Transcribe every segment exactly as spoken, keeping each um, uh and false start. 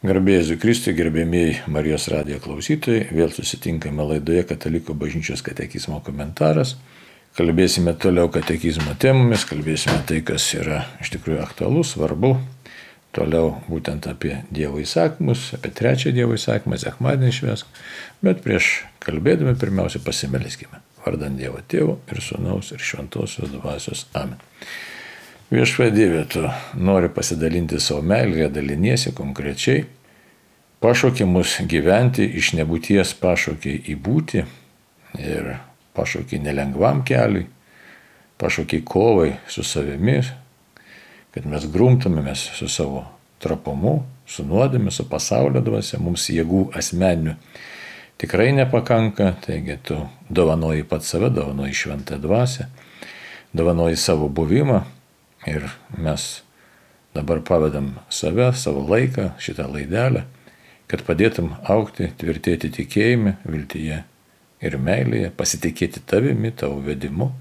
Garbėjai Jėzui Kristui, gerbėmieji Marijos radijo klausytojai, vėl susitinkame laidoje Katalikų bažnyčios katekizmo komentaras. Kalbėsime toliau katekizmo temomis, kalbėsime tai, kas yra iš tikrųjų aktualu, svarbu. Toliau būtent apie Dievo įsakymus, apie trečią Dievo įsakymą, sekmadienį švęsk. Bet prieš kalbėdami pirmiausia pasimelskime. Vardant Dievo Tėvo ir Sūnaus ir Šventosios Dvasios. Amen. Viešpatie Dieve, tu nori pasidalinti savo meilę, daliniesi konkrečiai. Pašaukė mus gyventi iš nebūties, pašaukė į būtį ir pašaukė nelengvam keliui, pašaukė kovai su savimi, kad mes grumtumėmės su savo trapumu, su nuodėme, su pasaulio dvasia, mums jėgų asmeninių tikrai nepakanka, taigi tu dovanoji pats save, dovanoji šventą dvasią, dovanoji savo buvimą. Ir mes dabar pavedam save, savo laiką, šitą laidelę, kad padėtum augti, tvirtėti tikėjime, viltyje ir meilėje, pasitikėti tavimi, tavo vedimu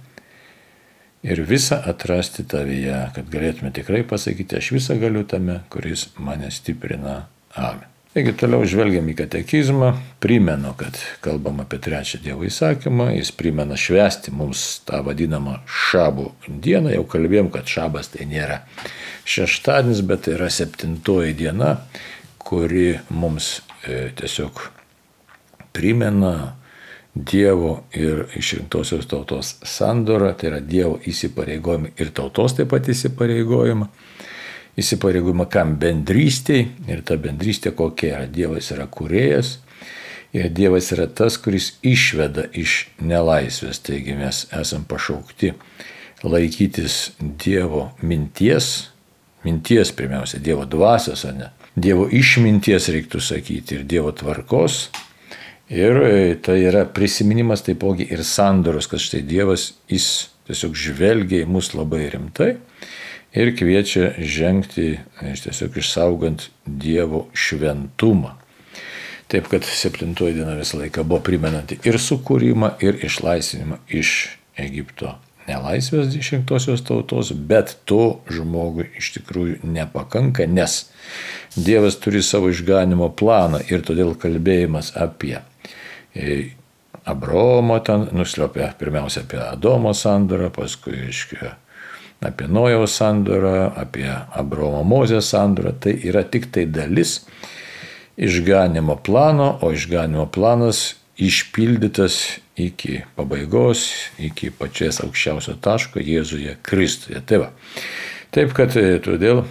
ir visą atrasti tavyje, kad galėtume tikrai pasakyti, aš visą galiu tame, kuris mane stiprina. Amen. Taigi toliau žvelgiam į katekizmą, primenu, kad kalbam apie trečią Dievo įsakymą, jis primena švęsti mums tą vadinamą šabų dieną, jau kalbėjom, kad šabas tai nėra šeštadienis, bet tai yra septintoji diena, kuri mums e, tiesiog primena Dievo ir išrinktosios tautos sandorą, tai yra Dievo įsipareigojimą ir tautos taip pat įsipareigojimą. Įsipareigojimą kam? Bendrystėj, ir ta bendrystė kokia yra? Dievas yra kūrėjas ir Dievas yra tas, kuris išveda iš nelaisvės. Taigi mes esam pašaukti laikytis Dievo minties, minties pirmiausia, Dievo dvasios, o ne Dievo išminties reiktų sakyti ir Dievo tvarkos. Ir tai yra prisiminimas taipogi ir sandoros, kad štai Dievas, jis tiesiog žvelgia į mus labai rimtai. Ir kviečia žengti, tiesiog išsaugant Dievo šventumą. Taip, kad septintoji diena visą laiką buvo primenanti ir sukūrimą, ir išlaisvinimą iš Egipto nelaisvės išrinktosios tautos, bet to žmogui iš tikrųjų nepakanka, nes Dievas turi savo išganimo planą ir todėl kalbėjimas apie Abraomo, ten nuslėpė pirmiausia apie Adomo sandorą, paskui iškėjo apie Nojaus sandorą, apie Abraomo Mozės sandorą, tai yra tik tai dalis išganimo plano, o išganimo planas išpildytas iki pabaigos, iki pačios aukščiausio taško Jėzuje Kristuje. Tai va. Taip, kad todėl,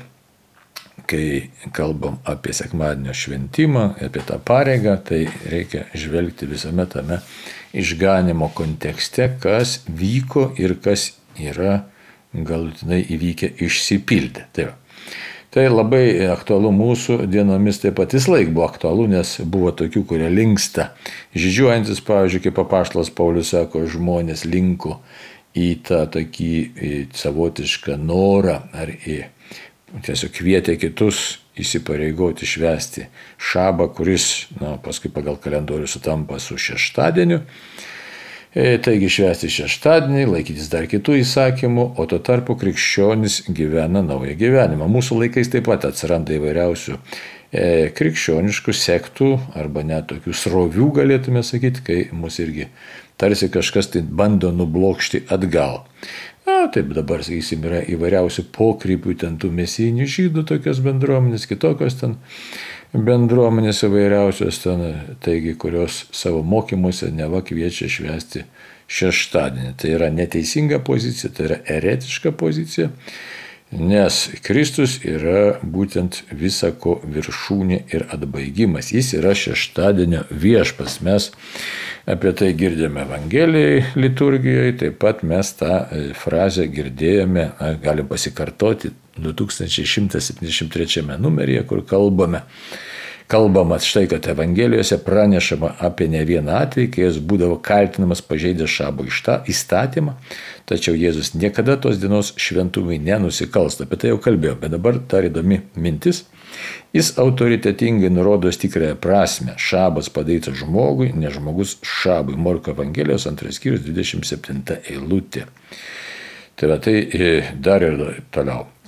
kai kalbam apie sekmadienio šventimą, apie tą pareigą, tai reikia žvelgti visame tame išganimo kontekste, kas vyko ir kas yra galutinai įvykę išsipildė. Tai, tai labai aktualu mūsų dienomis, taip pat vis laik buvo aktualu, nes buvo tokių, kurie linksta. Žydžiuojantis, pavyzdžiui, kaip apaštalas Paulius sako, žmonės linko į tą tokį į savotišką norą ar į tiesiog kvietė kitus įsipareigoti švęsti šabą, kuris na, paskui pagal kalendorių sutampa su šeštadieniu. Taigi švęsti šeštadienį, laikytis dar kitų įsakymų, o tuo tarpu krikščionis gyvena naują gyvenimą. Mūsų laikais taip pat atsiranda įvairiausių e, krikščioniškų sektų arba net tokių srovių, galėtume sakyti, kai mus irgi tarsi kažkas tai bando nublokšti atgal. Na, taip dabar, sakysim, yra įvairiausių pokrypių, ten tų mesijinių žydų tokios bendruomenės, kitokios ten bendruomenės įvairiausios ten, taigi, kurios savo mokymuose neva kviečia švęsti šeštadienį. Tai yra neteisinga pozicija, tai yra eretiška pozicija, nes Kristus yra būtent visako viršūnė ir atbaigimas. Jis yra šeštadienio viešpats. Mes apie tai girdėjome Evangelijai, liturgijoje, taip pat mes tą frazę girdėjome, galim pasikartoti, du tūkstančiai šimtas septyniasdešimt trečiame numeryje, kur kalbame, kalbama štai, kad Evangelijose pranešama apie ne vieną atvejį, kai jis būdavo kaltinamas pažeidęs šabo įstatymą, tačiau Jėzus niekada tos dienos šventumui nenusikalsta. Apie tai jau kalbėjau, bet dabar dar įdomi mintis. Jis autoritetingai nurodo tikrąją prasme. Šabas padarytas žmogui, ne žmogus šabui. Morko Evangelijos antras skyrius dvidešimt septinta eilutė. Tai va, tai dar ir toliau.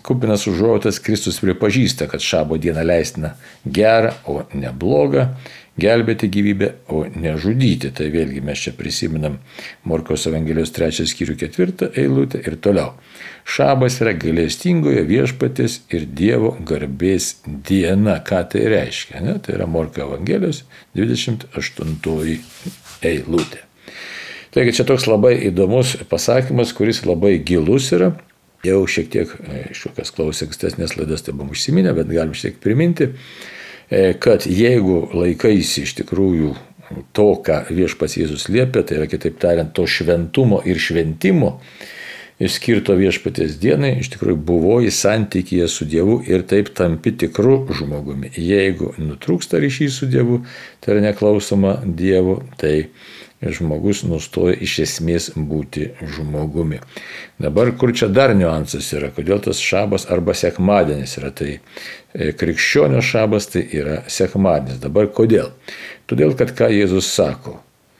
kupinas užuojautos Kristus pripažįsta, kad šabo dieną leistina gera, o ne bloga, gelbėti gyvybę, o ne žudyti. Tai vėlgi mes čia prisiminam Morkaus Evangelijos trečią skyrių ketvirtą eilutę ir toliau. Šabas yra gailestingojo viešpaties ir Dievo garbės diena. Ką tai reiškia? Ne? Tai yra Morkaus Evangelijos dvidešimt aštuntoji eilutė. Taigi čia toks labai įdomus pasakymas, kuris labai gilus yra. Jau šiek tiek, iš kas klausė ankstesnės laidas, tai buvom užsiminę, bet galim šiek tiek priminti, kad jeigu laikaisi iš tikrųjų to, ką viešpats Jėzus liepia, tai yra kitaip tariant to šventumo ir šventimo skirto viešpaties dienai, iš tikrųjų buvoji santykyje su Dievu ir taip tampi tikru žmogumi. Jeigu nutrūksta ryšys su Dievu, tai yra neklausoma Dievu, tai žmogus nustoja iš esmės būti žmogumi. Dabar kur čia dar niuansas yra, kodėl tas šabas arba sekmadienis yra, tai krikščionio šabas tai yra sekmadienis. Dabar kodėl? Todėl, kad ką Jėzus sako,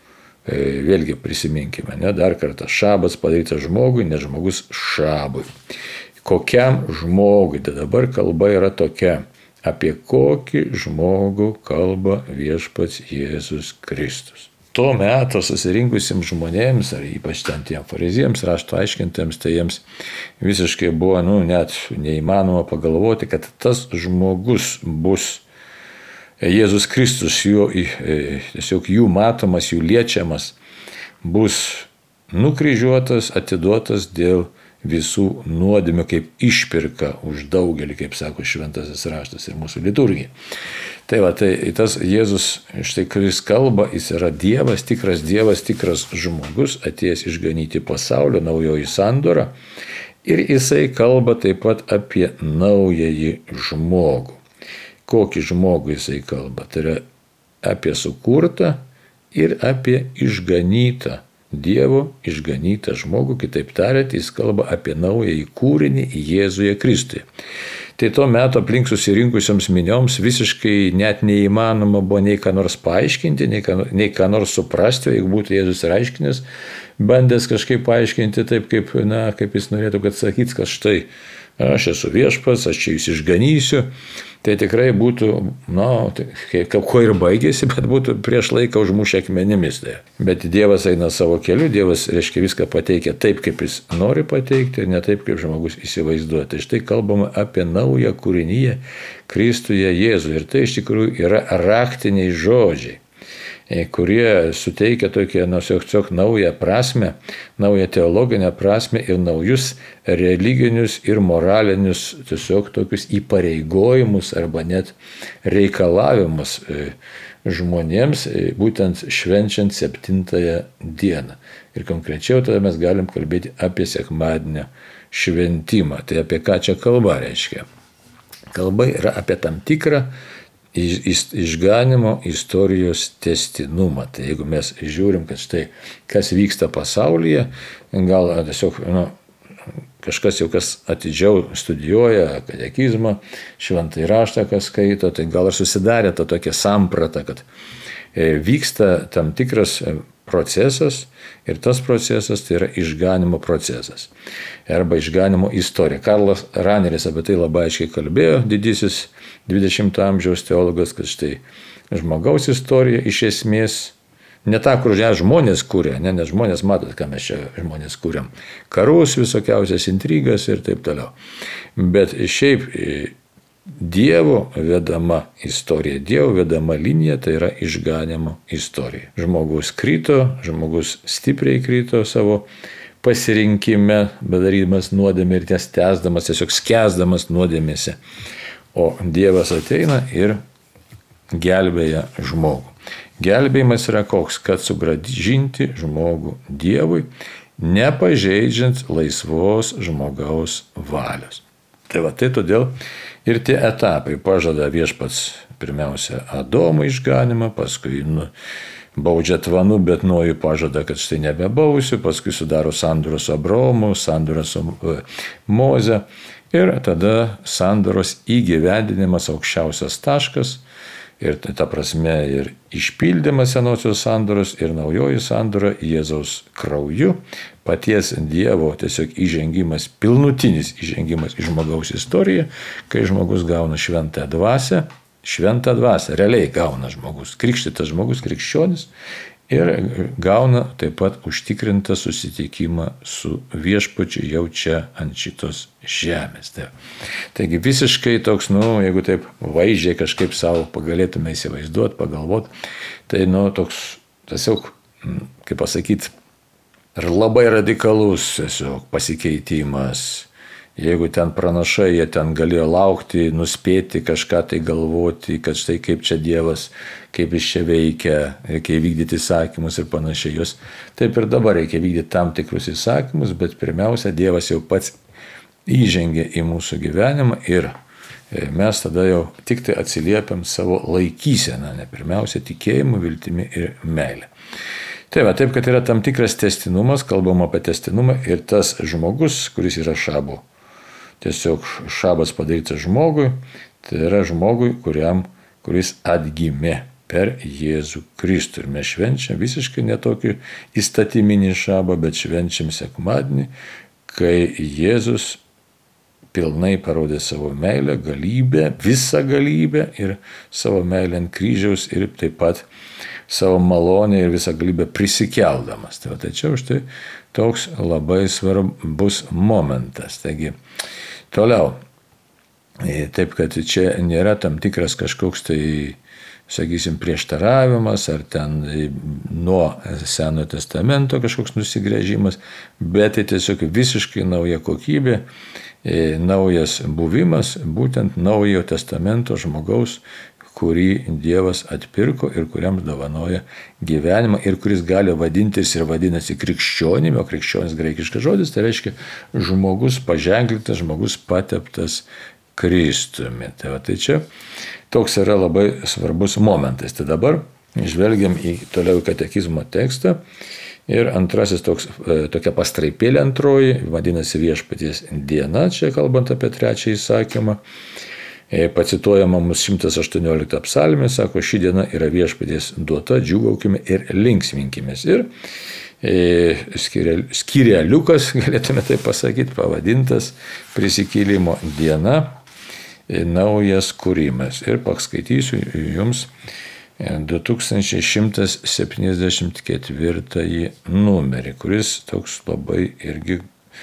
vėlgi prisiminkime, ne, dar kartą, šabas padarytas žmogui, ne žmogus šabui. Kokiam žmogui? Tai dabar kalba yra tokia, apie kokį žmogų kalba viešpats Jėzus Kristus. Tuo metu susirinkusiems žmonėms, ar ypač ten tiem fariziems, rašto aiškintėms, tai jiems visiškai buvo, nu, net neįmanoma pagalvoti, kad tas žmogus bus Jėzus Kristus, jo, tiesiog jų matomas, jų liečiamas, bus nukryžiuotas, atiduotas dėl visų nuodėmių kaip išpirka už daugelį, kaip sako šventasis raštas ir mūsų liturgija. Tai va, tai tas Jėzus, štai kuris kalba, jis yra Dievas, tikras Dievas, tikras žmogus, atėjęs išganyti pasaulio, naujoji sandora. Ir jisai kalba taip pat apie naująjį žmogų. Kokį žmogų jisai kalba? Tai yra apie sukurtą ir apie išganytą. Dievo išganytą žmogų, kitaip tariant, jis kalba apie naująjį kūrinį Jėzuje Kristuje. Tai tuo metu aplink susirinkusioms minioms visiškai net neįmanoma buvo nei ką nors paaiškinti, nei ką, nei ką nors suprasti, jeigu būtų Jėzus ir aiškinęs, bandęs kažkaip paaiškinti taip, kaip, na, kaip jis norėtų, kad sakyt, kad štai aš esu viešpats, aš čia jūs išganysiu. Tai tikrai būtų, na, tai, kuo ir baigėsi, bet būtų prieš laiką užmušę akmenimis. Tai. Bet Dievas eina savo keliu, Dievas, reiškia, viską pateikia taip, kaip jis nori pateikti, ir ne taip, kaip žmogus įsivaizduoja. Tai štai kalbama apie naują kūrinyje Kristuje Jėzų. Ir tai iš tikrųjų yra raktiniai žodžiai, kurie suteikia tokią, na, tiesiog naują prasme, naują teologinę prasme ir naujus religinius ir moralinius tiesiog tokius įpareigojimus arba net reikalavimus žmonėms, būtent švenčiant septintąją dieną. Ir konkrečiau tada mes galim kalbėti apie sekmadienio šventimą. Tai apie ką čia kalba reiškia? Kalba yra apie tam tikrą išganimo istorijos testinumą. Tai jeigu mes žiūrim, kad štai kas vyksta pasaulyje, gal tiesiog, nu, kažkas jau kas atidžiau studijuoja katekizmą, šventąjį raštą, kas skaito, tai gal ir susidarė ta tokia samprata, kad vyksta tam tikras procesas ir tas procesas tai yra išganimo procesas arba išganimo istorija. Karlas Raneris apie tai labai aiškiai kalbėjo, didysis dvidešimto amžiaus teologas, kad štai žmogaus istorija iš esmės ne ta, kur žmonės kūrė, ne, nes žmonės matot, ką mes čia žmonės kūrėm. Karus, visokiausias intrigas ir taip toliau. Bet šiaip Dievo vedama istorija, Dievo vedama linija, tai yra išganimo istorija. Žmogus krito, žmogus stipriai krito savo pasirinkime, bedarydamas nuodėmę ir ties tęsdamas, tiesiog skęsdamas nuodėmėse. O Dievas ateina ir gelbėja žmogų. Gelbėjimas yra koks, kad sugrąžinti žmogų Dievui, nepažeidžiant laisvos žmogaus valios. Tai va, tai todėl ir tie etapai pažada viešpats pirmiausia Adomui išganimą, paskui nu, baudžia tvanu, bet nuoju pažada, kad štai nebebausiu, paskui sudaro sandorą su Abraomu, sandorą su Moze ir tada sandoros įgyvendinimas aukščiausias taškas, Ir ta prasme ir išpildymas senosios sandoros ir naujoji sandora Jėzaus krauju, paties Dievo tiesiog įžengimas, pilnutinis įžengimas į žmogaus istoriją, kai žmogus gauna šventąją dvasią, šventą dvasią, realiai gauna žmogus, krikštytas žmogus, krikščionis, ir gauna taip pat užtikrintą susitikimą su viešpačiu jau čia ant šitos žemės. Taigi visiškai toks, nu, jeigu taip vaizdžiai kažkaip savo galėtume įsivaizduoti, pagalvoti, tai, nu, toks, tiesiog, kaip pasakyti, labai radikalus tiesiog pasikeitimas. Jeigu ten pranašai, jie ten galėjo laukti, nuspėti, kažką tai galvoti, kad štai kaip čia Dievas, kaip jis čia veikia, reikia vykdyti įsakymus ir panašiai. Jos taip ir dabar reikia vykdyti tam tikrus įsakymus, bet pirmiausia, Dievas jau pats įžengė į mūsų gyvenimą ir mes tada jau tik tai atsiliepiam savo laikyseną, ne pirmiausia, tikėjimu, viltimi ir meilė. Tai va, taip, kad yra tam tikras tęstinumas, kalbam apie tęstinumą ir tas žmogus, kuris yra šabo. Tiesiog šabas padarytas žmogui, tai yra žmogui, kuriam, kuris atgimė per Jėzų Kristų. Ir mes švenčiam visiškai netokį įstatyminį šabą, bet švenčiam sekmadienį, kai Jėzus pilnai parodė savo meilę, galybę, visą galybę ir savo meilę ant kryžiaus ir taip pat savo malonę ir visą galybę prisikeldamas. Tai, va, tai čia už tai toks labai svarbus momentas. Taigi, toliau, taip kad čia nėra tam tikras kažkoks tai, sakysim, prieštaravimas ar ten nuo Senojo testamento kažkoks nusigręžimas, bet tai tiesiog visiškai nauja kokybė, naujas buvimas, būtent Naujojo testamento žmogaus, kurį Dievas atpirko ir kuriam dovanoja gyvenimą ir kuris gali vadintis ir vadinasi krikščionimi, o krikščionis graikiškas žodis, tai reiškia žmogus paženklintas, žmogus pateptas Kristumi. Tai, va, tai čia toks yra labai svarbus momentas. Tai dabar žvelgiam į toliau katekizmo tekstą ir antrasis toks, tokia pastraipėlė antroji, vadinasi Viešpaties diena, čia kalbant apie trečią įsakymą. Pacituojama mums šimtas aštuoniolikta psalmė, sako, ši diena yra Viešpaties duota, džiūgaukime ir linksminkimės. Ir e, skyreliukas, galėtume tai pasakyti, pavadintas prisikėlimo diena, e, naujas kūrimas. Ir paskaitysiu jums du tūkstančiai šimtas septyniasdešimt ketvirtąjį numerį, kuris toks labai irgi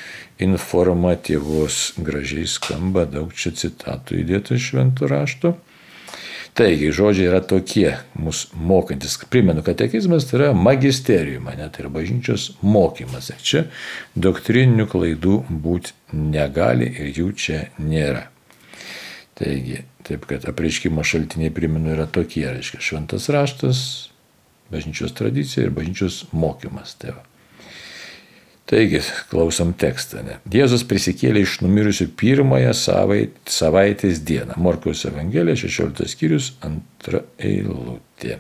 informatyvus, gražiai skamba, daug čia citatų įdėta iš šventų raštų. Taigi, žodžiai yra tokie, mūsų mokantis. Primenu, katekizmas tai yra magisteriuma, net ir bažnyčios mokymas. Čia doktrininių klaidų būti negali ir jų čia nėra. Taigi, taip kad apreiškimo šaltiniai, primenu, yra tokie, reiškia šventas raštas, bažnyčios tradicija ir bažnyčios mokymas. Tai va. Taigi, klausom tekstą. Ne? Jėzus prisikėlė iš numirusių pirmąją savaitės dieną. Morkaus Evangelija, šešioliktas skyrius, antra eilutė.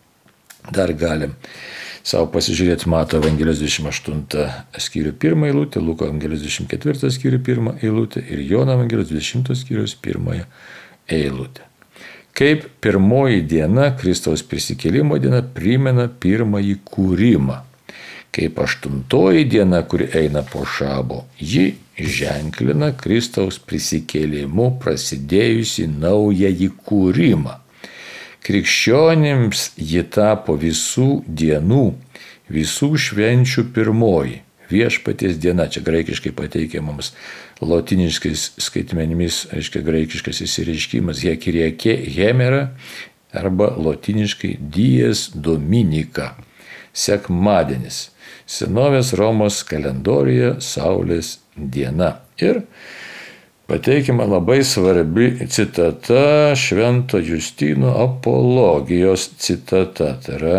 Dar galim savo pasižiūrėti Mato Evangelijos dvidešimt aštuntą skyrių pirmą eilutę, Luko Evangelijos dvidešimt ketvirtą skyrių pirmą eilutę ir Jono Evangelijos dvidešimtą skyrius pirmąją eilutę. Kaip pirmoji diena, Kristaus prisikėlimo diena, primena pirmąjį kūrimą. Kaip aštuntoji diena, kuri eina po šabo, ji ženklina Kristaus prisikėlimu prasidėjusi naująjį kūrimą. Krikščionims ji tapo visų dienų, visų švenčių pirmoji. Viešpaties diena, čia graikiškai pateikia mums lotiniškais skaitmenimis, reiškia graikiškas įsireiškimas hekiriake hemera arba lotiniškai dies dominika, sekmadienis. Senovės Romos kalendorijoje Saulės diena. Ir pateikiama labai svarbi citata Švento Justino apologijos citata. Tai yra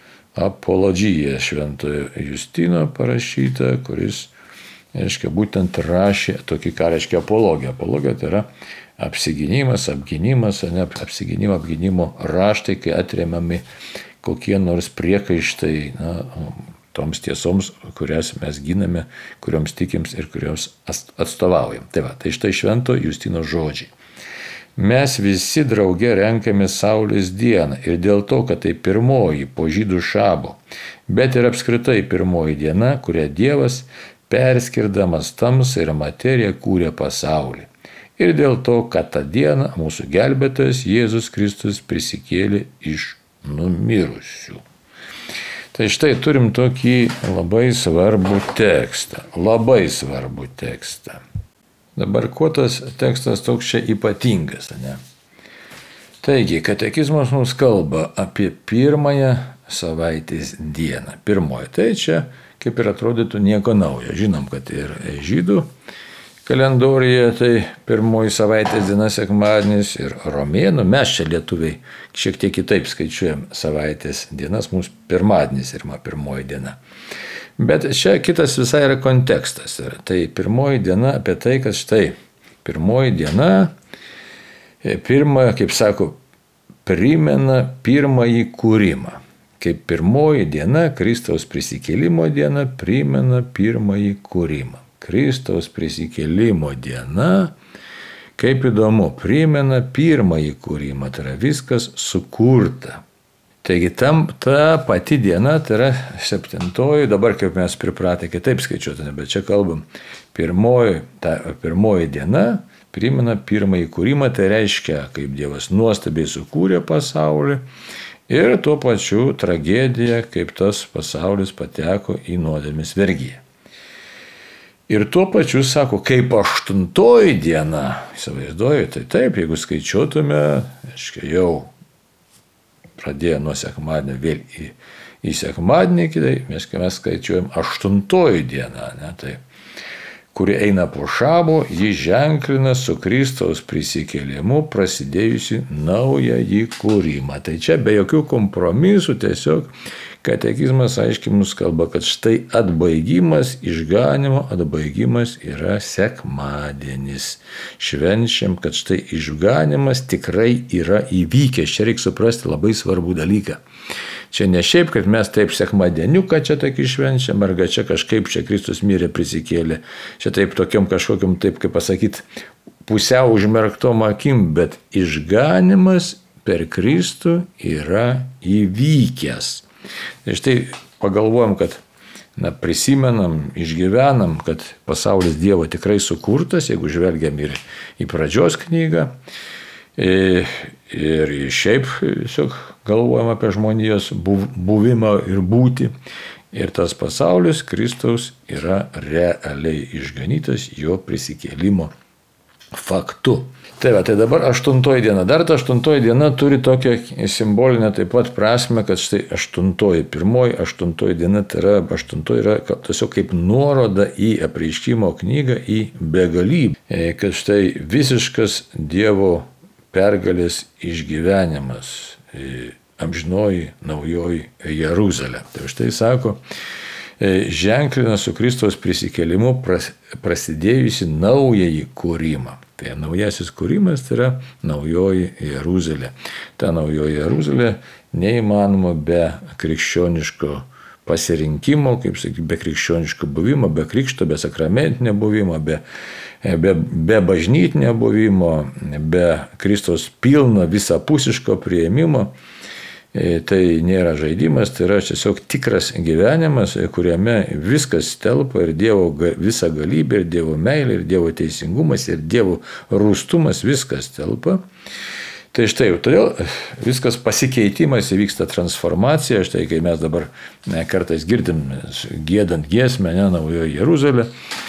apologija Šventojo Justino parašyta, kuris, reiškia, būtent rašė tokį, ką reiškia apologija. Apologija tai yra apsigynimas, apgynimas, ne, apsiginimo, apgynimo raštai, kai atremiami kokie nors priekaištai, na, toms tiesoms, kurias mes giname, kurioms tikims ir kurioms atstovaujam. Tai va, tai štai Švento Justino žodžiai. Mes visi drauge renkame Saulės dieną ir dėl to, kad tai pirmoji po žydų šabo, bet ir apskritai pirmoji diena, kurią Dievas, perskirdamas tamsą ir materiją, kūrė pasaulį. Ir dėl to, kad tą dieną mūsų gelbėtojas Jėzus Kristus prisikėlė iš numirusių. Tai štai turim tokį labai svarbų tekstą, labai svarbų tekstą. Dabar kuo tas tekstas toks čia ypatingas, ne? Taigi, katekizmas mums kalba apie pirmąją savaitės dieną. Pirmoji. Tai čia kaip ir atrodytų nieko naujo. Žinom, kad ir žydų kalendorijoje tai pirmoji savaitės diena sekmadienis ir romėnų. Mes čia lietuviai šiek tiek kitaip skaičiuojam savaitės dienas, mums pirmadienis yra pirmoji diena. Bet čia kitas visai yra kontekstas. Tai pirmoji diena apie tai, kad štai pirmoji diena, pirmą, kaip sako, primena pirmąjį kūrimą. Kaip pirmoji diena, Kristaus prisikėlimo diena, primena pirmąjį kūrimą. Kristaus prisikėlimo diena, kaip įdomu, primena pirmąjį kūrimą, tai yra viskas sukurta. Taigi tam, ta pati diena, tai yra septintoji, dabar kaip mes pripratę kitaip skaičiuotume, bet čia kalbam, pirmoji, ta pirmoji diena primena pirmąjį kūrimą, tai reiškia, kaip Dievas nuostabiai sukūrė pasaulį ir tuo pačiu tragedija, kaip tas pasaulis pateko į nuodėmės vergiją. Ir tuo pačiu sako, kaip aštuntoji diena, įsivaizduoju, tai taip, jeigu skaičiuotume, reiškia jau pradėjo nuo sekmadienio vėl į, į sekmadienį, tai mes, mes skaičiuojam aštuntoji diena, ne, tai, kuri eina po šabo, ji ženklina su Kristaus prisikėlimu prasidėjusi naująjį kūrimą. Tai čia be jokių kompromisų tiesiog katekizmas aiškiai mums kalba, kad štai atbaigimas, išganimo atbaigimas yra sekmadienis. Švenčiam, kad štai išganimas tikrai yra įvykęs. Čia reikia suprasti labai svarbų dalyką. Čia ne šiaip, kad mes taip sekmadieniuką čia tokį švenčiam, arba čia kažkaip čia Kristus mirė prisikėlė. Čia taip tokiam kažkokiam, taip kaip pasakyti, pusiau užmerktom akim, bet išganimas per Kristų yra įvykęs. Tai štai pagalvojam, kad na, prisimenam, išgyvenam, kad pasaulis Dievo tikrai sukurtas, jeigu žvelgiam ir į pradžios knygą, ir, ir šiaip tiesiog galvojam apie žmonijos buvimą ir būtį. Ir tas pasaulis Kristaus yra realiai išganytas jo prisikėlimo faktu. Tai va, tai dabar aštuntoji diena. Dar ta aštuntoji diena turi tokią simbolinę taip pat prasme, kad štai aštuntoji, pirmoji aštuntoji diena, tai yra, aštuntoji yra tiesiog kaip nuoroda į apreiškimo knygą, į begalybę. Kad štai visiškas Dievo pergalės išgyvenimas, amžinoji naujoji Jeruzalė. Tai štai sako, ženklina su Kristaus prisikėlimu prasidėjusi naująjį kūrimą. Tai naujasis kūrimas tai yra naujoji Jeruzalė. Ta naujoji Jeruzalė neįmanoma be krikščioniško pasirinkimo, kaip sakyti, be krikščioniško buvimo, be krikšto, be sakramentinio buvimo, be, be, be bažnytinio buvimo, be Kristaus pilno visapusiško priėmimo. Tai nėra žaidimas, tai yra tiesiog tikras gyvenimas, kuriame viskas telpa ir Dievo visa galybė, ir Dievo meilė, ir Dievo teisingumas, ir Dievo rūstumas, viskas telpa. Tai štai, todėl viskas pasikeitimas, įvyksta transformacija, štai kai mes dabar ne, kartais girdim, giedant giesmę, ne, naujoji Jeruzalė,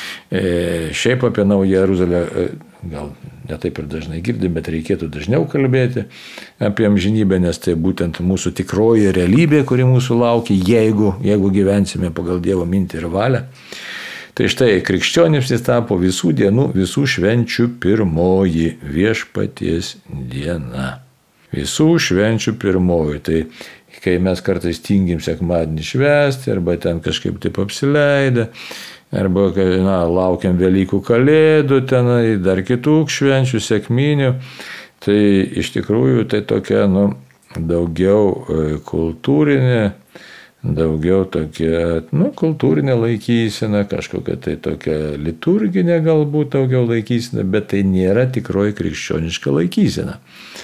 e, šiaip apie naują Jeruzalę, e, gal netaip ir dažnai girdim, bet reikėtų dažniau kalbėti apie amžinybę, nes tai būtent mūsų tikroji realybė, kuri mūsų laukia, jeigu, jeigu gyvensime pagal Dievo mintį ir valią. Tai štai krikščionims jis tapo visų dienų, visų švenčių pirmoji Viešpaties diena. Visų švenčių pirmoji. Tai kai mes kartais tingim sekmadienį švęsti, arba ten kažkaip taip apsileidę, arba na, laukiam Velykų Kalėdų, tenai, dar kitų švenčių, sekminių, tai iš tikrųjų tai tokia nu, daugiau kultūrinė, daugiau tokia, nu, kultūrinė laikysena, kažkokia tai tokia liturginė galbūt daugiau laikysena, bet tai nėra tikroji krikščioniška laikysena.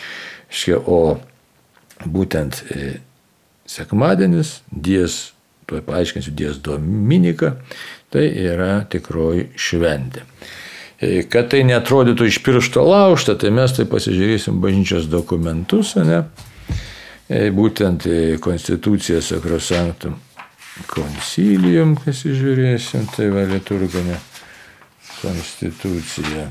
O būtent sekmadienis, dies, tuoj paaiškinsiu, dies Dominika, tai yra tikroji šventė. Kad tai netrodytų iš piršto laužta, tai mes tai pasižiūrėsim bažnyčios dokumentus, ne? Būtent Constitucija Sacrosanctum Concilium, pasižiūrėsim, tai va liturginė konstitucija.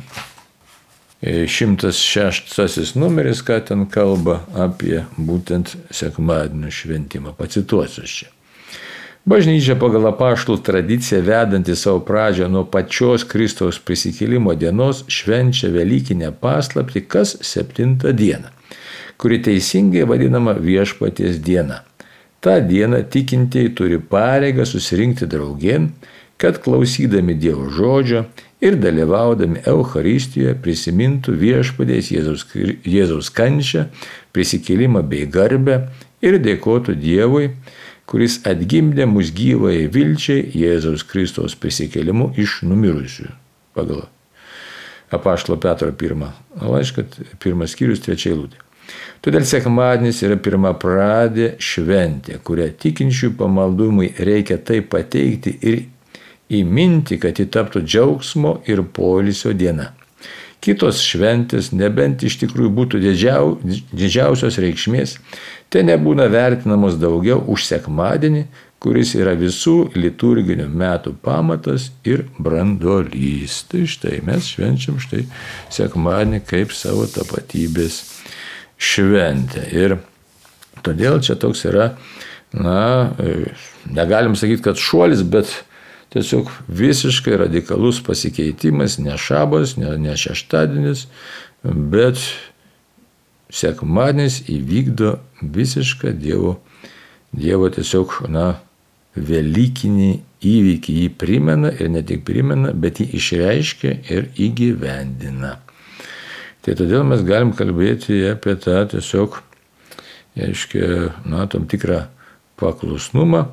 šimtas šeštasis numeris, ką ten kalba apie būtent sekmadienio šventimą. Pacituosiu čia. Bažnyčia pagal apaštalų tradiciją vedanti savo pradžią nuo pačios Kristaus prisikėlimo dienos švenčia Velykinę paslaptį kas septintą dieną, kuri teisingai vadinama Viešpaties diena. Ta diena tikintieji turi pareigą susirinkti draugėn, kad klausydami Dievo žodžio ir dalyvaudami Eucharistijoje prisimintų Viešpaties Jėzaus, Jėzaus kančią, prisikėlimą bei garbę ir dėkotų Dievui, kuris atgimdė mus gyvai vilčiai Jėzaus Kristaus prisikėlimu iš numirusių. Pagal apaštalo Petro pirmą laišką, pirmas skyrius, trečia eilutė. Todėl sekmadienis yra pirma pradė šventė, kurią tikinčių pamaldumui reikia taip pateikti ir įminti, kad ji taptų džiaugsmo ir poilsio diena. Kitos šventės, nebent iš tikrųjų būtų didžiau, didžiausios reikšmės, tai nebūna vertinamos daugiau už sekmadienį, kuris yra visų liturginių metų pamatas ir branduolys. Tai štai mes švenčiam štai sekmadienį kaip savo tapatybės šventę. Ir todėl čia toks yra, na, negalim sakyti, kad šuolis, bet tiesiog visiškai radikalus pasikeitimas, ne šabas, ne, ne šeštadienis, bet sekmadienis įvykdo visišką Dievo, Dievo tiesiog, na, velykinį įvykį. Jį primena ir ne tik primena, bet jį išreiškia ir įgyvendina. Tai todėl mes galim kalbėti apie tą tiesiog, reiškia, na, tam tikrą paklusnumą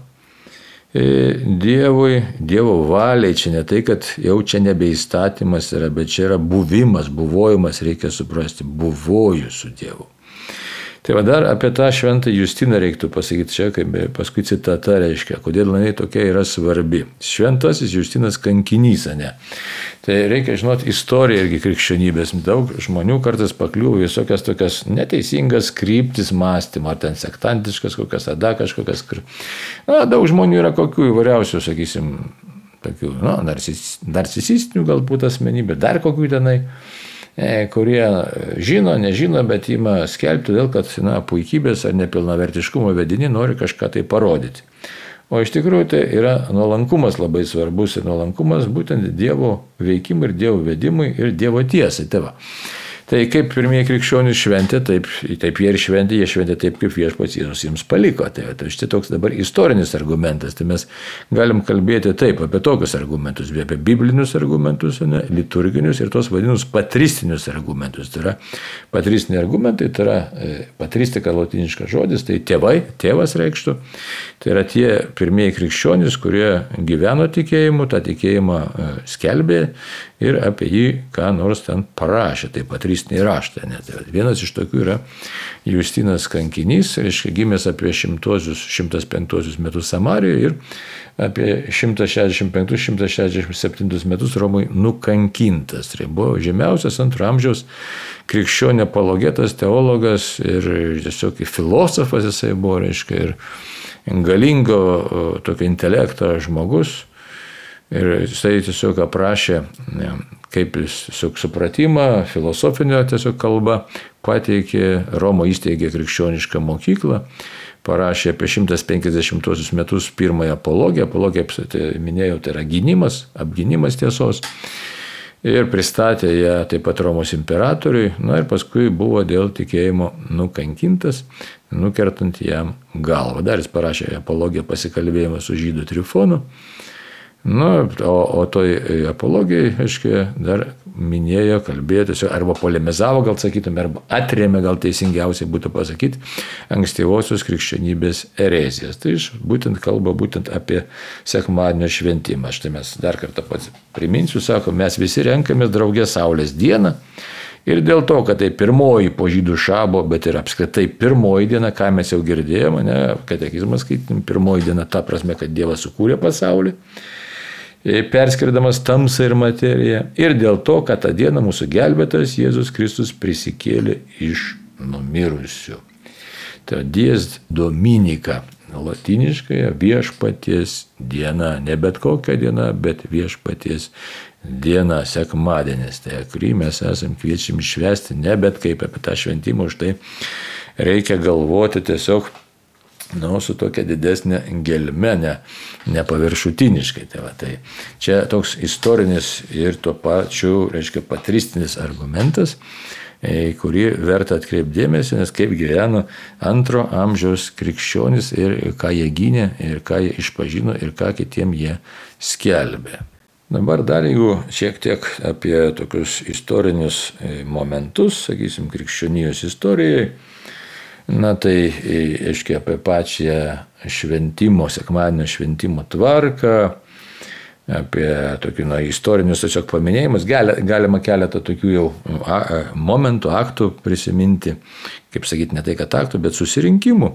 Dievui, Dievo valiai. Čia ne tai, kad jau čia nebe įstatymas yra, bet čia yra buvimas, buvojimas, reikia suprasti, buvoju su Dievu. Tai va dar apie tą šventą Justiną reiktų pasakyti čia, kaip paskui citata reiškia, kodėl jinai tokia yra svarbi. Šventasis Justinas kankinys, ne? Tai reikia žinoti istoriją irgi krikščionybės. Daug žmonių kartais pakliūva visokias tokias neteisingas kryptis mąstymo, ar ten sektantiškas kokias, ada kažkokias. Na, daug žmonių yra kokių įvairiausių, sakysim, tokių, na, narcis, narcisistinių galbūt asmenybė, dar kokių tenai, kurie žino, nežino, bet ima skelbti, todėl kad, na, puikybės ar nepilnavertiškumo vedini nori kažką tai parodyti. O iš tikrųjų tai yra nuolankumas labai svarbus ir nuolankumas būtent Dievo veikimui ir Dievo vedimui ir Dievo tiesai. Tai va. Tai kaip pirmieji krikščionys šventė, taip, taip jie ir šventė, jie šventė taip, kaip Viešpats Jėzus jiems paliko. Tai, tai štai toks dabar istorinis argumentas. Tai mes galim kalbėti taip apie tokius argumentus, apie biblinius argumentus, ne, liturginius ir tos vadinus patristinius argumentus. Tai yra patristiniai argumentai, tai yra patristika latiniškas žodis, tai tėvai, tėvas reikštų. Tai yra tie pirmieji krikščionys, kurie gyveno tikėjimu, tą tikėjimą skelbė ir apie jį ką nors ten parašė, tai patristiniai raštai. Net. Vienas iš tokių yra Justinas kankinys, reiškia gimęs apie šimtas penktuosius metus Samarijoje ir apie šimtas šešiasdešimt penktus šimtas šešiasdešimt septintus metus Romai nukankintas. Tai buvo žemiausias antro amžiaus krikščionio apologetas, teologas ir tiesiog filosofas jisai buvo, reiškia, ir galingo tokio intelekto žmogus. Ir jisai tiesiog aprašė, kaip jis tiesiog supratimą, filosofinio tiesiog kalbą pateikė, Romo įsteigė krikščionišką mokyklą, parašė apie šimtas penkiasdešimtuosius metus pirmąją apologiją. Apologija, tai minėjau, tai yra gynimas, apgynimas tiesos. Ir pristatė ją taip pat Romos imperatoriui, na ir paskui buvo dėl tikėjimo nukankintas, nukertant jam galvą. Dar jis parašė apologiją pasikalbėjimą su žydų Trifonu. Nu, o, o toj apologijai, aiškiai, dar minėjo, kalbėjo tiesiog, arba polemizavo, gal sakytume, arba atrėmė, gal teisingiausiai būtų pasakyti, ankstyvosios krikščionybės erezijas. Tai iš būtent kalba būtent apie sekmadienio šventimą. Štai mes dar kartą pats priminsiu, sako, mes visi renkamės draugė Saulės dieną. Ir dėl to, kad tai pirmoji po žydų šabo, bet ir apskritai pirmoji diena, ką mes jau girdėjome, ne, katekizmas skaitim, pirmoji diena ta prasme, kad Dievas sukūrė pasaulį, perskirdamas tamsą ir materiją. Ir dėl to, kad tą dieną mūsų gelbėtojas Jėzus Kristus prisikėlė iš numirusių. Tai Dies Dominika, latiniškai viešpaties diena, ne bet kokia diena, bet viešpaties diena, sekmadienis, tai kurį mes esam kviečiami švęsti, ne bet kaip apie tą šventimą, už tai reikia galvoti tiesiog, nu, su tokia didesnė gelme, ne, ne paviršutiniškai. Tai, va, tai čia toks istorinis ir tuo pačiu, reiškia, patristinis argumentas, kurį verta atkreipdėmėsi, nes kaip gyveno antro amžiaus krikščionys ir ką jie gynė, ir ką jie išpažino, ir ką kitiem jie skelbė. Dabar dar jeigu šiek tiek apie tokius istorinius momentus, sakysim, krikščionijos istorijai, na tai, aiškiai, apie pačią šventimo, sekmadienio šventimo tvarką, apie tokių, na, istorinius tiesiog paminėjimus, galima keletą tokių jau momentų, aktų prisiminti, kaip sakyti, ne tai, kad aktų, bet susirinkimų,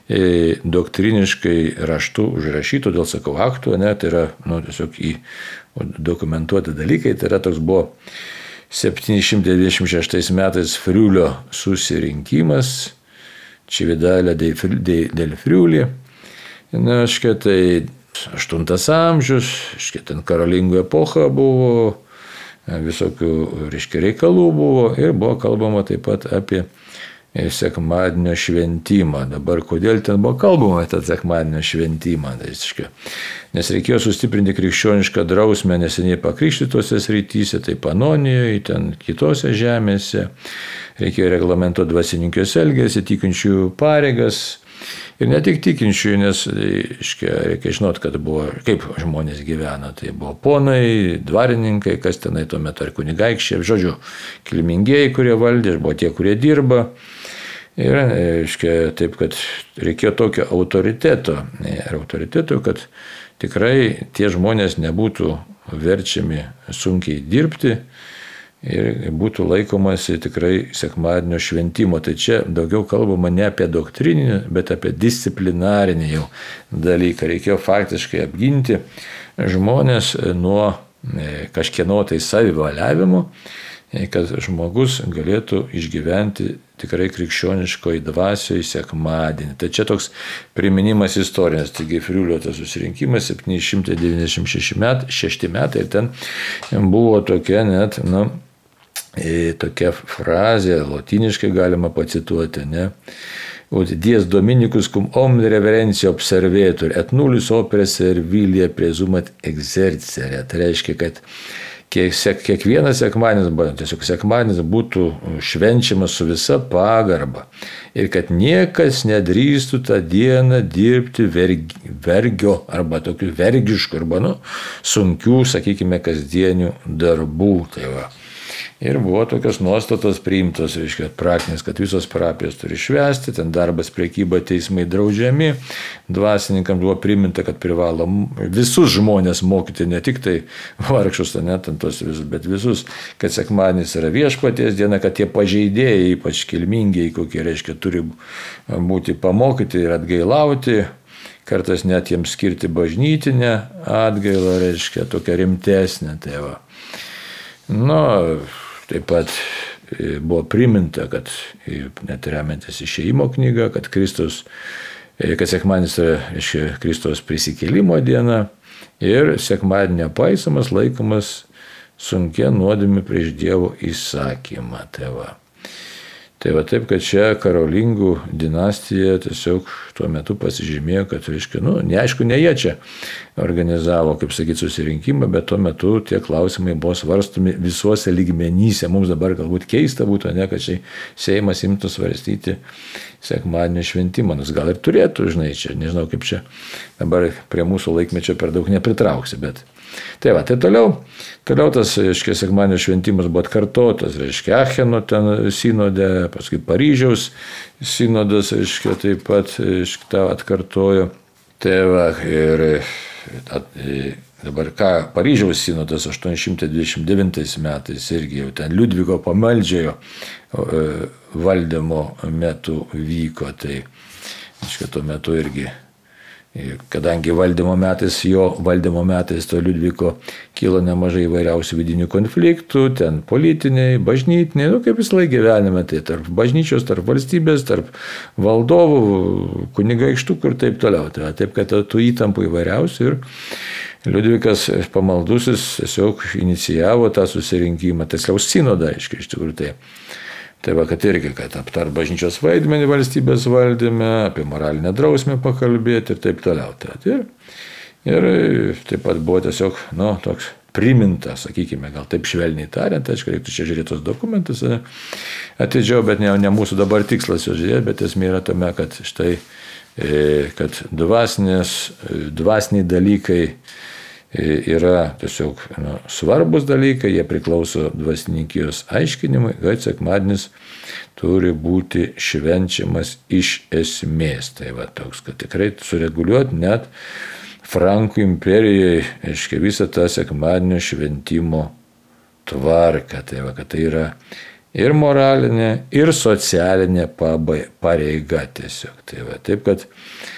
doktriniškai raštų užrašytų, dėl sakau aktų, ne, tai yra, nu, tiesiog į dokumentuoti dalykai, tai yra toks buvo septyni šimtai dvidešimt šeštais metais Friulio susirinkimas, Cividale del Friuli, na, aiškiai, tai aštuntas amžius, aiškiai, ten karolingų epocha buvo, visokių, reiškia, reikalų buvo ir buvo kalbama taip pat apie sekmadienio šventimą. Dabar kodėl ten buvo kalbama apie tą sekmadienio šventimą? Tai, aiškiai, nes reikėjo sustiprinti krikščionišką drausmę neseniai pakrikštytose srityse, tai Panonijoje, ten kitose žemėse, reikėjo reglamentuoti dvasininkijos elgesį, tikinčiųjų pareigas. Ir ne tik tikinčiųjų, nes iškia, reikia žinoti, kad buvo, kaip žmonės gyveno. Tai buvo ponai, dvarininkai, kas tenai tuo metu, ar kunigaikščiai, žodžiu, kilmingieji, kurie valdė, buvo tie, kurie dirba. Ir, iškia, taip, kad reikėjo tokio autoriteto. Ir autoriteto, kad tikrai tie žmonės nebūtų verčiami sunkiai dirbti ir būtų laikomasi tikrai sekmadienio šventimo. Tai čia daugiau kalbama ne apie doktrininį, bet apie disciplinarinį jau dalyką. Reikėjo faktiškai apginti žmonės nuo kažkieno tai savivaliavimo, kad žmogus galėtų išgyventi tikrai krikščioniškoje dvasioje sekmadienį. Tai čia toks priminimas istorijos. Taigi Friulio tas susirinkimas septyni šimtai devyniasdešimt šešti metai ir ten buvo tokia net, na, tokia frazė, latiniškai galima pacituoti, ne? Ut dies Dominicus cum omni reverencio observetur, et nullis opere servilia presumat exercere. Tai reiškia, kad kiekvienas sekmadienis, tiesiog sekmadienis būtų švenčiamas su visa pagarba ir kad niekas nedrįstų tą dieną dirbti vergio arba tokių vergiškų arba, nu, sunkių, sakykime, kasdienių darbų. Tai va. Ir buvo tokios nuostatos priimtos, reiškia, praktinės, kad visos parapijos turi švęsti, ten darbas, prekyba, teismai draudžiami, dvasininkams buvo priminta, kad privalo visus žmonės mokyti, ne tik tai vargšus, ne, ten tos visus, bet visus, kad sekmadienis yra viešpaties diena, kad tie pažeidėjai, ypač kilmingieji, kokie, reiškia, turi būti pamokyti ir atgailauti, kartais net jiems skirti bažnytinę atgailą, reiškia, tokia rimtesnė. Tai va. Nu, taip pat buvo priminta, kad net remiantis Išėjimo knyga, kad Kristus, kad sekmadienis yra, reiškia, Kristaus prisikėlimo diena ir sekmadienio paisomas laikomas sunkia nuodėmė prieš Dievo įsakymą. Tai va. Tai va taip, kad čia karolingų dinastija tiesiog tuo metu pasižymėjo, kad, reiškia, nu, neaišku, ne jie čia organizavo, kaip sakyti, susirinkimą, bet tuo metu tie klausimai buvo svarstomi visuose lygmenyse. Mums dabar galbūt keista būtų, ne, kad čia Seimas imtų svarstyti sekmadienio šventimą. Nors gal ir turėtų, žinai, čia, nežinau, kaip čia dabar prie mūsų laikmečio per daug nepritrauksi, bet Tai va, tai toliau, toliau tas, reiškia, sekmadienio šventimas buvo atkartotas, reiškia, Acheno ten sinode, paskui Paryžiaus sinodas, reiškia, taip pat, reiškia, tą atkartojo. Tai va, ir dabar ką, Paryžiaus sinodas aštuoni šimtai dvidešimt devintais metais irgi jau ten Liudviko Pamaldžiojo valdymo metu vyko, tai, reiškia, tuo metu irgi, kadangi valdymo metais, jo valdymo metais to Liudviko kilo nemažai įvairiausių vidinių konfliktų, ten politiniai, bažnytiniai, nu kaip visą laiką gyvenime, tai tarp bažnyčios, tarp valstybės, tarp valdovų, kunigaikštukų ir taip toliau. Tai, taip, kad tų įtampų įvairiausių ir Liudvikas pamaldusis tiesiog inicijavo tą susirinkimą, tiksliau sinodą, aiškiai, iš tikrųjų tai. Tai va, kad irgi, kad aptart bažnyčios vaidmenį valstybės valdyme, apie moralinę drausmę pakalbėti ir taip toliau. Tai, ir, ir taip pat buvo tiesiog, nu, toks priminta, sakykime, gal taip švelniai tariant, aišku, reiktų čia žiūrėti tos dokumentus atidžiau, bet ne, ne mūsų dabar tikslas jo žiūrėti, bet esmė yra tame, kad štai, kad dvasinės, dvasiniai dalykai yra tiesiog nu, svarbus dalykai, jie priklauso dvasininkijos aiškinimui, kad sekmadienis turi būti švenčiamas iš esmės. Tai va toks, kad tikrai sureguliuoti net Frankų imperijai, aiškiai, visą tą sekmadienio šventimo tvarką. Tai va, kad tai yra ir moralinė, ir socialinė pareiga tiesiog. Tai va, taip, kad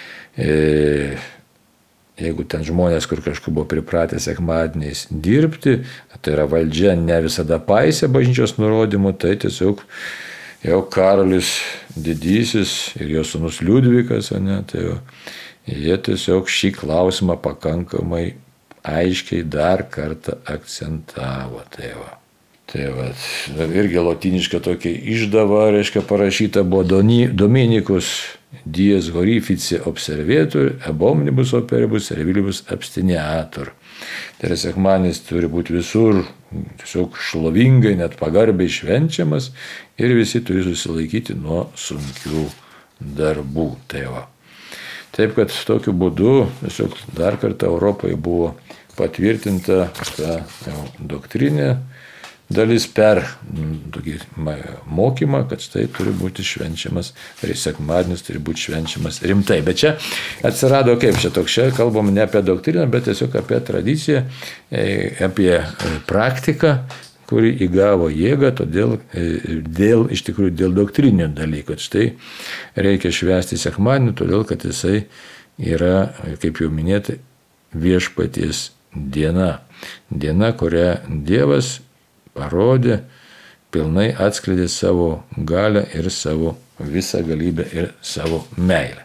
e, jeigu ten žmonės, kur kažkur buvo pripratę sekmadieniais dirbti, tai yra valdžia ne visada paisė bažnyčios nurodymų, tai tiesiog jau Karolis didysis ir jo sūnus Liudvikas, ne, tai jau, jie tiesiog šį klausimą pakankamai aiškiai dar kartą akcentavo. Tai va. Tai va, irgi lotyniška tokia išdava, reiškia, parašyta buvo Dominikus dies horifici observetur, ab omnibus operibus servilibus abstineatur. Tai yra sekmadienis turi būti visur tiesiog šlovingai, net pagarbiai švenčiamas ir visi turi susilaikyti nuo sunkių darbų. Tai va. Taip, kad tokiu būdu tiesiog dar kartą Europoje buvo patvirtinta ta jau, doktrinė dalis per tokį mokymą, kad štai turi būti švenčiamas, ir sekmadienis turi būti švenčiamas rimtai. Bet čia atsirado kaip čia toks, čia kalbam ne apie doktriną, bet tiesiog apie tradiciją, apie praktiką, kuri įgavo jėgą, todėl dėl, iš tikrųjų dėl doktrininių dalykų. Štai reikia švęsti sekmadienį, todėl kad jisai yra, kaip jau minėti, viešpaties diena. Diena, kurią Dievas parodė, pilnai atskleidė savo galią ir savo visą galybę ir savo meilę.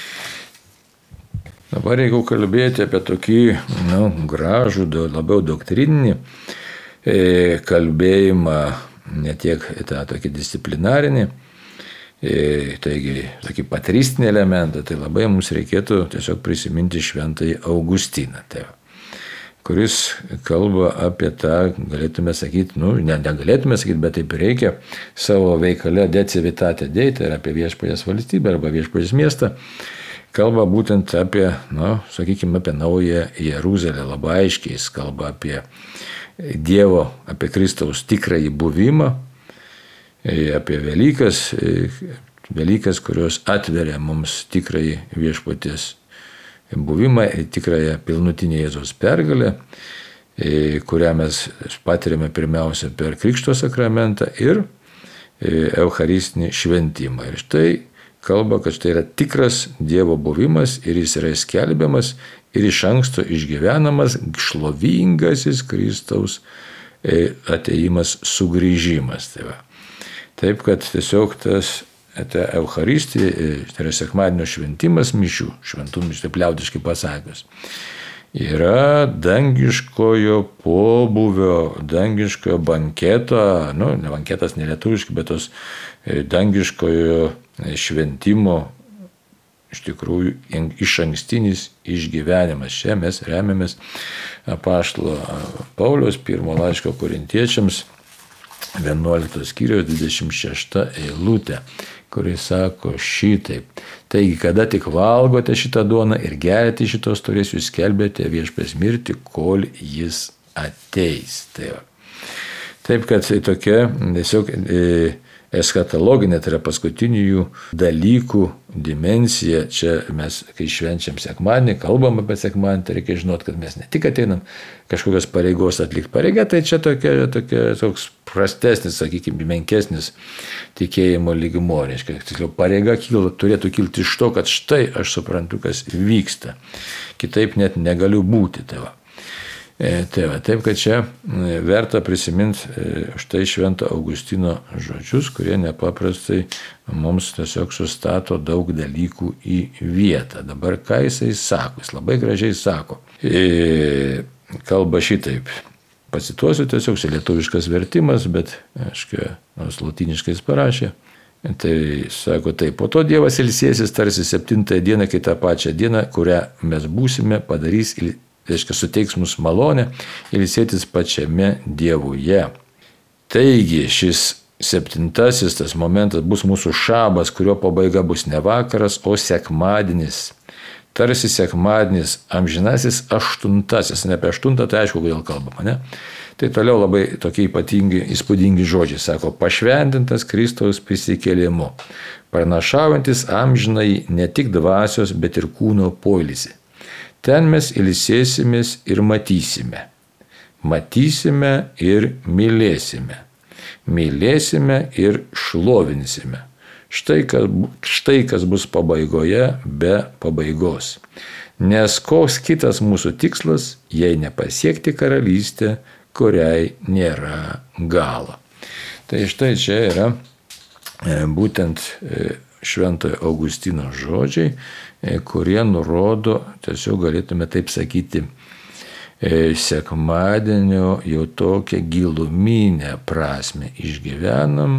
Dabar jeigu kalbėti apie tokį nu, gražų, labiau doktrininį e, kalbėjimą, ne tiek tą tokį disciplinarinį, e, taigi tokį patristinį elementą, tai labai mums reikėtų tiesiog prisiminti šventąjį Augustiną. Tai kuris kalba apie tą, galėtume sakyti, nu, ne, negalėtume sakyti, bet taip reikia savo veikale De Civitate Dei, tai yra apie viešpaties valstybę arba viešpaties miestą, kalba būtent apie, nu, sakykime, apie naują Jeruzalę, labai aiškiai jis kalba apie Dievo, apie Kristaus tikrąjį buvimą, apie Velykas, Velykas, kurios atveria mums tikrąjį viešpaties buvimą, tikrąją pilnutinę Jėzaus pergalę, kurią mes patiriame pirmiausia per Krikšto sakramentą ir Eucharistinį šventimą. Ir štai kalba, kad štai yra tikras Dievo buvimas ir jis yra skelbiamas ir iš anksto išgyvenamas šlovingasis Kristaus atėjimas, sugrįžimas. Tai va. Taip, kad tiesiog tas ta Eucharistija, tai yra sekmadienio šventimas mišių, šventų mišių, taip liaudiškai pasakius, yra dangiškojo pobūvio, dangiškojo banketo, nu, ne banketas, ne lietuviškai, bet tos dangiškojo šventimo, iš tikrųjų, iš ankstinis išgyvenimas. Čia mes remiamės apaštalo Pauliaus pirmo laiško korintiečiams vienuoliktos skyriaus dvidešimt šešta eilutė, kuris sako šitaip. Taigi, kada tik valgote šitą duoną ir gerite šitos taurės, jūs skelbėte viešpaties mirtį, kol jis ateis. Tai va. Taip, kad tokia tiesiog e, eschatologinė, tai yra paskutinių dalykų dimensija. Čia mes, kai švenčiam sekmadienį, kalbam apie sekmadienį, tai reikia žinoti, kad mes ne tik ateinam kažkokios pareigos atlikti. Pareiga tai čia tokia, tokia toks prastesnis, sakykime, menkesnis tikėjimo lygmuo. Reiškia, tiksliau, pareiga kyla, turėtų kilti iš to, kad štai aš suprantu, kas vyksta. Kitaip net negaliu būti. Tai va. E, tai va, taip, kad čia verta prisiminti e, štai Švento Augustino žodžius, kurie nepaprastai mums tiesiog sustato daug dalykų į vietą. Dabar ką jisai sako? Jis labai gražiai sako. E, kalba šitaip. Pacituosiu tiesiog, čia lietuviškas vertimas, bet, aišku, nors latiniškai jis parašė. Tai sako taip, po to Dievas ilsėsis tarsi septintąją dieną, kai tą pačią dieną, kurią mes būsime, padarys ilsėsis. Reiškia, suteiks mums malonę ilsėtis pačiame Dievuje. Taigi, šis septintasis tas momentas bus mūsų šabas, kurio pabaiga bus ne vakaras, o sekmadienis. Tarsi sekmadienis, amžinasis aštuntasis, ne apie aštuntą, tai aišku, kodėl kalbama, ne? Tai toliau labai tokie ypatingi, įspūdingi žodžiai, sako, pašventintas Kristaus prisikėlimu, pranašaujantis amžinai ne tik dvasios, bet ir kūno poilsį. Ten mes ilsėsimės ir matysime. Matysime ir mylėsime. Mylėsime ir šlovinsime. Štai kas, štai kas bus pabaigoje be pabaigos. Nes koks kitas mūsų tikslas, jei nepasiekti karalystę, kuriai nėra galo. Tai štai čia yra būtent Šventojo Augustino žodžiai, kurie nurodo, tiesiog galėtume taip sakyti, sekmadienio jau tokią giluminę prasme išgyvenam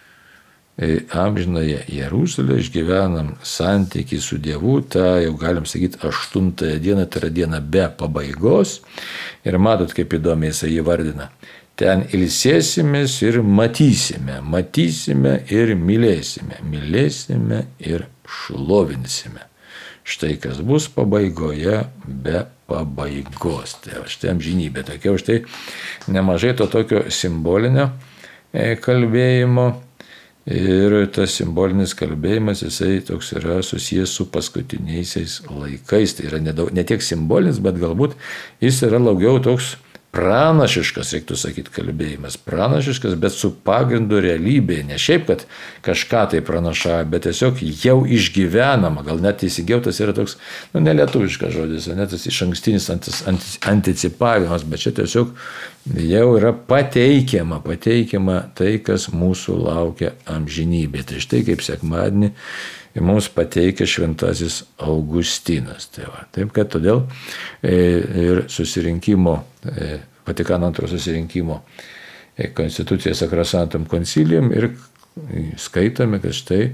amžinąją Jeruzalę, išgyvenam santykį su Dievu, tą jau galim sakyti aštuntąją dieną, tai yra diena be pabaigos. Ir matot, kaip įdomiai jisai įvardina. Ten ilsėsimės ir matysime, matysime ir mylėsime, mylėsime ir šlovinsime. Štai kas bus pabaigoje be pabaigos. Tai štai amžinybė. Tokia už tai nemažai to tokio simbolinio kalbėjimo. Ir tas simbolinis kalbėjimas, jisai toks yra susijęs su paskutiniaisiais laikais. Tai yra nedaug, ne tiek simbolinis, bet galbūt jis yra daugiau toks pranašiškas, reiktų sakyti, kalbėjimas. Pranašiškas, bet su pagrindu realybėje. Ne šiaip, kad kažką tai pranašavo, bet tiesiog jau išgyvenama. Gal net įsigautas yra toks, nu, nelietuviškas žodis, net tas iš ankstinis anticipavimas, bet čia tiesiog jau yra pateikiama, pateikiama tai, kas mūsų laukia amžinybė. Tai štai kaip sekmadienį mums pateikia Šventasis Augustinas. Tai va, taip, kad todėl ir susirinkimo, Vatikano antrojo susirinkimo Constitucija Sacrosanctum Concilium ir skaitome, kad štai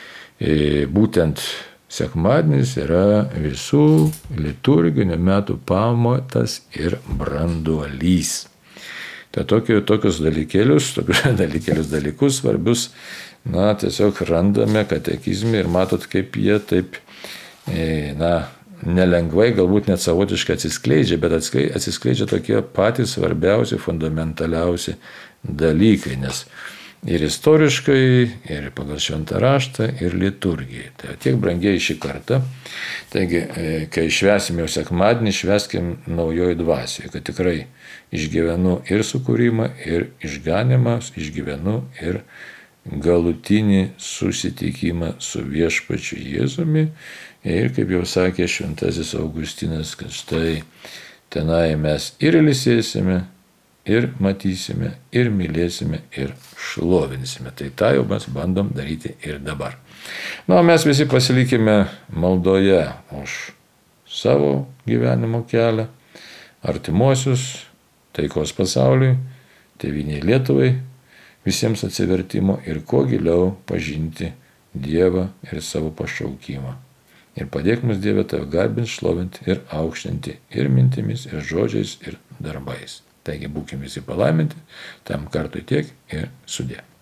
būtent sekmadienis yra visų liturginių metų pamatas ir branduolys. Tai tokius, tokius dalykėlius, tokius dalykėlius dalykus svarbius, na, tiesiog randame katekizme ir matot, kaip jie taip, na, nelengvai, galbūt net savotiškai atsiskleidžia, bet atsiskleidžia tokie patys svarbiausi, fundamentaliausi dalykai, nes ir istoriškai, ir pagal šventą raštą, ir liturgijai. Tai tiek brangiai šį kartą. Taigi, kai švęsime jau sekmadienį, švęskim naujoj dvasioje, kad tikrai išgyvenu ir sukūrimą, ir išganimą, išgyvenu ir galutinį susitikimą su viešpačiu Jėzumi. Ir kaip jau sakė Šventasis Augustinas, kad štai tenai mes ir ilsėsime, ir matysime, ir mylėsime, ir šlovinsime. Tai tą jau mes bandom daryti ir dabar. Na, mes visi pasilikime maldoje už savo gyvenimo kelią, artimuosius, taikos pasauliui, tėvynei Lietuvai, visiems atsivertimo ir kuo giliau pažinti Dievą ir savo pašaukimą. Ir padėk mums, Dieve, tave garbinti, šlovinti ir aukštinti ir mintimis, ir žodžiais, ir darbais. Taigi būkime visi palaiminti, tam kartui tiek ir sudė.